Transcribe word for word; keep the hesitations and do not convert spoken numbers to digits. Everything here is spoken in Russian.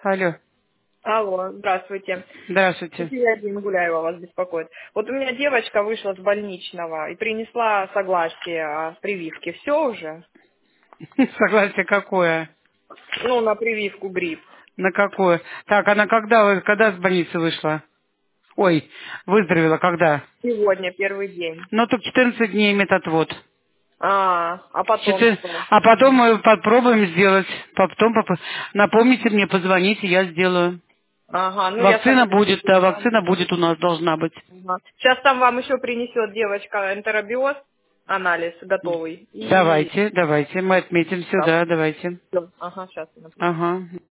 Алло. Алло, здравствуйте. Здравствуйте. София Гуляева вас беспокоит. Вот у меня девочка вышла с больничного и принесла согласие о прививке. Все уже? Согласие какое? Ну, на прививку грипп. На какое? Так, она когда, вы- когда с больницы вышла? Ой, выздоровела когда? Сегодня первый день. Ну, только четырнадцать дней метотвод. А, а потом Четы- что? А потом мы попробуем сделать. Потом поп- напомните мне, позвоните, я сделаю. Ага, ну я Вакцина сама будет, не да, знаю. вакцина будет у нас, должна быть. Ага. Сейчас там вам еще принесет девочка энтеробиоз, анализ готовый. И Давайте, давайте, мы отметим да, сюда, давайте. всё. Ага, сейчас я напишу. Ага.